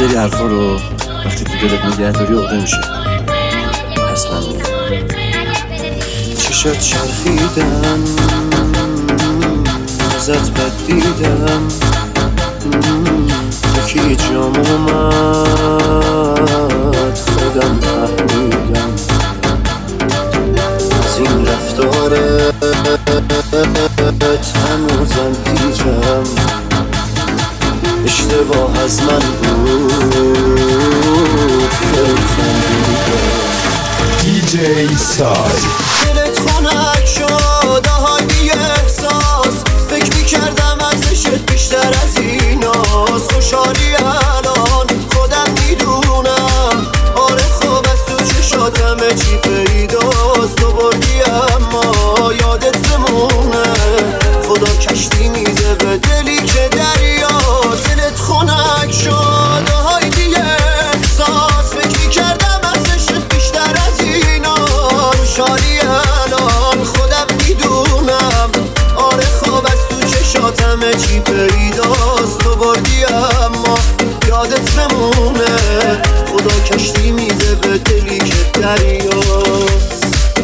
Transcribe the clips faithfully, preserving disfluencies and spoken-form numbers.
سری حرفا رو وقتی تو دلت نگه داری عقده میشه. پس من میگم چشات چرخیدم، ازت بد دیدم، یکی جام اومد خودم فهمیدم از این رفتارت هنوزم پیچم. اشتباه از من بود خیلی خندیدم. دی جی سای دلت خنک شد آهای بی احساس، فکر میکردم ارزشت بیشتر از ایناست. خوشحالی الان خودم میدونم، آره خوب از تو چشاتم چی پیداست. تو بردی اما یادت بمونه، خدا کشتی میده به دلی که دریاست. دلت خنک شد آهای بی احساس، فکر میکردم ارزشت بیشتر از ایناست. خوشحالی الان خودم میدونم، آره خواب از تو چشاتم چی پیداست. تو بردی اما یادت بمونه، خدا کشتی میده به دلی که دریاست.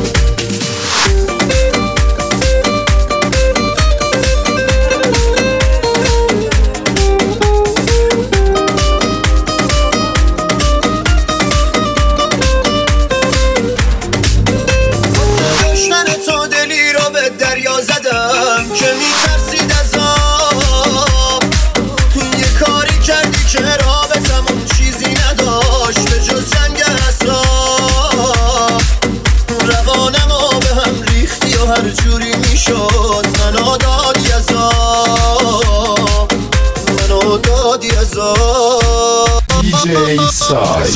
که میترسید از آب، یه کاری کردی که رابطمون چیزی نداشت به جز جنگ اعصاب. روانمو به هم ریختی و هر جوری میشد منو دادی از آب، منو دادی از آب. دی جی سای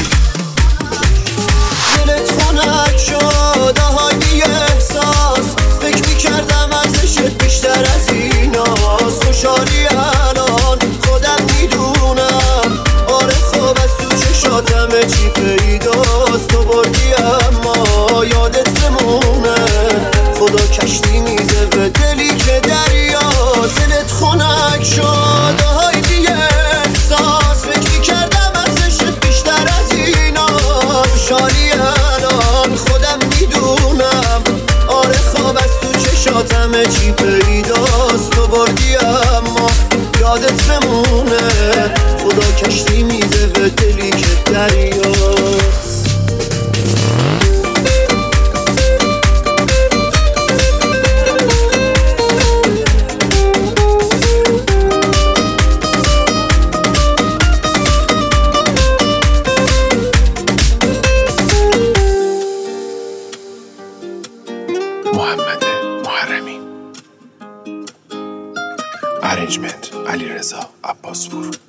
دلت خنک شد آهای بی احساس، فکر میکردم ارزشت بیشتر از ایناست. خوشحالی الان خودم میدونم، آره خوب از تو چشاتم چی پیداست. تو بردی اما یادت بمونه، خدا کشتی میده به دلی که دریاست. دلت خنک شد آهای بی احساس، فکر میکردم ارزشت بیشتر از ایناست. خوشحالی الان خودم میدونم، آره خواب از تو چشاتم چی پیداست. تو بردی اما یادت بمونه، خدا کشتی میده به دلی که دریاست. محمد محرمی، ارنجمنت علیرضا عباسپور.